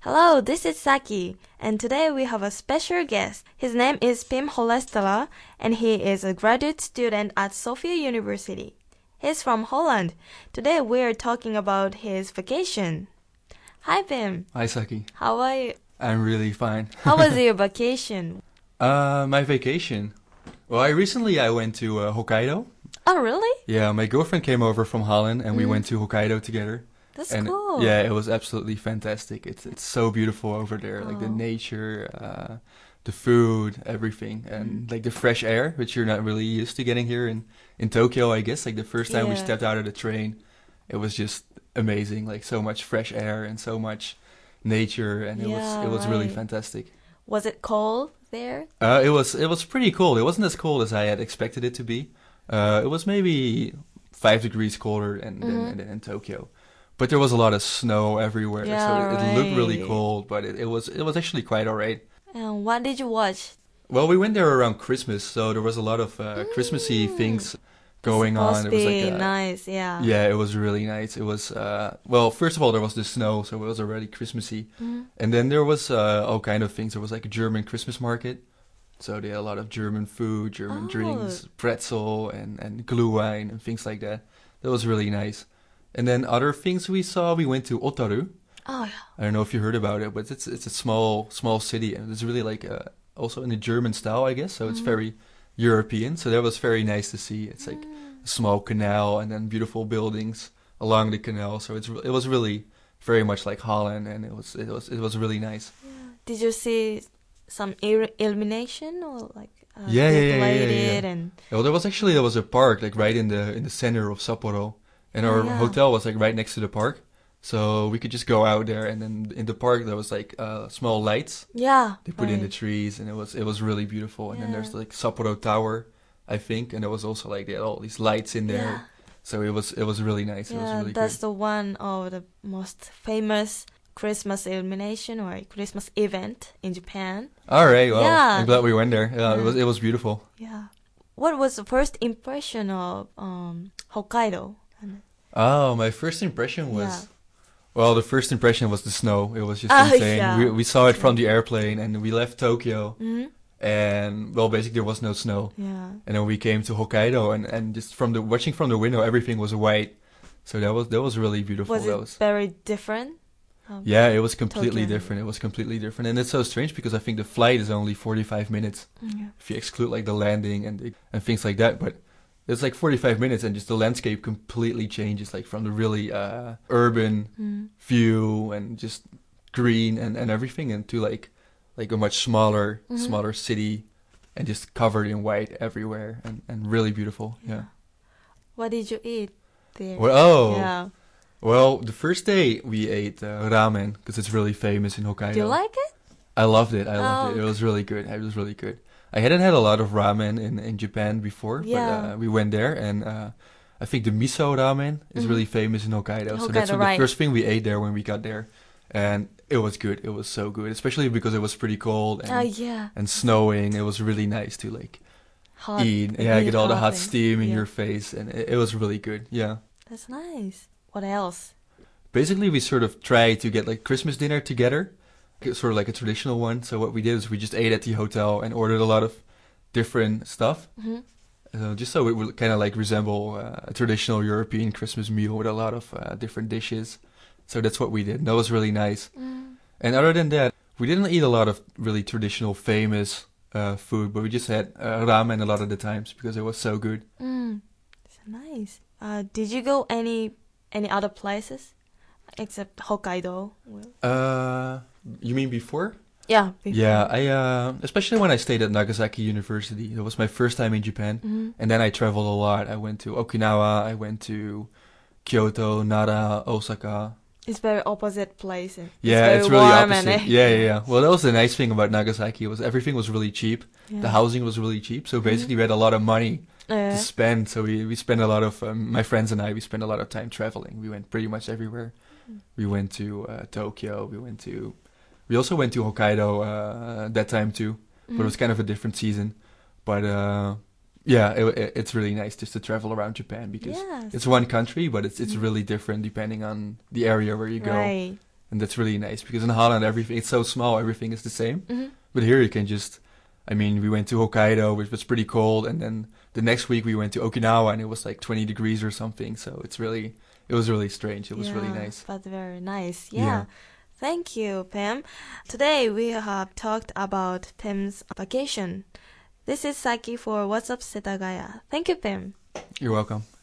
Hello, this is Saki, and today we have a special guest. His name is Pim Holestela, and he is a graduate student at Sofia University. He's from Holland. Today we are talking about his vacation. Hi, Pim. Hi, Saki. How are you? I'm really fine. How was your vacation? My vacation. Well, I went to Hokkaido. Oh, really? Yeah, my girlfriend came over from Holland, and we went to Hokkaido together. That's And cool. yeah, it was absolutely fantastic. It's so beautiful over there, like the Oh. nature, the food, everything, and like the fresh air, which you're not really used to getting here in Tokyo, I guess. Like the first time we Yeah. stepped out of the train, it was just amazing. Like so much fresh air and so much nature, and Yeah, it was really right. fantastic. Was it cold there? It was pretty cold. It wasn't as cold as I had expected it to be. It was maybe 5 degrees colder than in Tokyo, but there was a lot of snow everywhere, so Yeah, it looked really right. cold. But it was actually quite alright. And what did you watch? Well, we went there around Christmas, so there was a lot of Christmassy things going Supposed on. to It was be like nice, yeah. yeah, it was really nice. It was well, first of all, there was the snow, so it was already Christmassy, and then there was all kind of things. There was like a German Christmas market. So they had a lot of German food, German Oh. drinks, pretzel and glühwein and things like that. That was really nice. And then other things we went to Otaru. Oh, yeah. I don't know if you heard about it, but it's a small city, and it's really like also in the German style, I guess. So it's very European. So that was very nice to see. It's like a small canal and then beautiful buildings along the canal. So it was really very much like Holland, and it was really nice. Did you see some illumination or like Yeah. decorated and Well, there was a park like right in the center of Sapporo, and Oh, our yeah. hotel was like right next to the park, so we could just go out there. And then in the park there was like small lights yeah, they put in the right. trees, and it was really beautiful. And then Yeah. there's like Sapporo Tower, I think, and there was also like they had all these lights in there, Yeah. so it was really nice. It was Yeah, really that's good. the one of the most famous Christmas illumination or Christmas event in Japan. All right, well, Yeah. I'm glad we went there. Yeah, Yeah. it was beautiful. Yeah. What was the first impression of Hokkaido? Oh, my first impression was. Yeah. Well, the first impression was the snow. It was just Oh, insane. yeah. We saw it from the airplane, and we left Tokyo, Hmm. and well, basically there was no snow. Yeah. And then we came to Hokkaido, and just watching from the window, everything was white. So that was really beautiful. Was it very different? Yeah, it was completely Tokyo. different. It was completely different, and it's so strange because I think the flight is only 45 minutes Yeah. if you exclude like the landing and things like that. But it's like 45 minutes, and just the landscape completely changes, like from the really urban view and just green and everything, and to like a much smaller city, and just covered in white everywhere, and really beautiful. Yeah. What did you eat there? Well, Yeah. well, the first day we ate ramen because it's really famous in Hokkaido. Do you like it? I loved it. I loved Oh. it. It was really good. It was really good. I hadn't had a lot of ramen in Japan before, Yeah. but we went there, and I think the miso ramen is really famous in Hokkaido. So that's Hokkaido, the right. first thing we ate there when we got there, and it was good. It was so good, especially because it was pretty cold Oh, and yeah. snowing. It was really nice to like Hot. eat. Yeah, get all the hot and- steam in yeah. your face, and it was really good. Yeah. That's nice. What else? Basically, we sort of tried to get like Christmas dinner together, sort of like a traditional one. So what we did is we just ate at the hotel and ordered a lot of different stuff, just so it would kind of like resemble a traditional European Christmas meal with a lot of different dishes. So that's what we did. And that was really nice. And other than that, we didn't eat a lot of really traditional, famous food, but we just had ramen a lot of the times because it was so good. So nice. Did you go any other places except Hokkaido? Well, You mean before? yeah. Before. Yeah, I especially when I stayed at Nagasaki University. It was my first time in Japan, and then I traveled a lot. I went to Okinawa, I went to Kyoto, Nara, Osaka. It's very opposite place. Yeah, very it's really warm opposite. and Yeah. Well, that was the nice thing about Nagasaki was everything was really cheap. Yeah. The housing was really cheap, so basically we had a lot of money to Yeah. spend. So we spent a lot of my friends and I. We spent a lot of time traveling. We went pretty much everywhere. We went to Tokyo. We also went to Hokkaido that time too, but it was kind of a different season. But yeah, it's really nice just to travel around Japan because Yes. it's one country, but it's really different depending on the area where you go. Right. And that's really nice because in Holland, everything, it's so small, everything is the same. Mhm. But here you can just, I mean, we went to Hokkaido, which was pretty cold. And then the next week we went to Okinawa and it was like 20 degrees or something. So it was really strange. It was really nice. But very nice. Yeah. Thank you, Pim. Today we have talked about Pim's vacation. This is Saki for What's Up Setagaya. Thank you, Pim. You're welcome.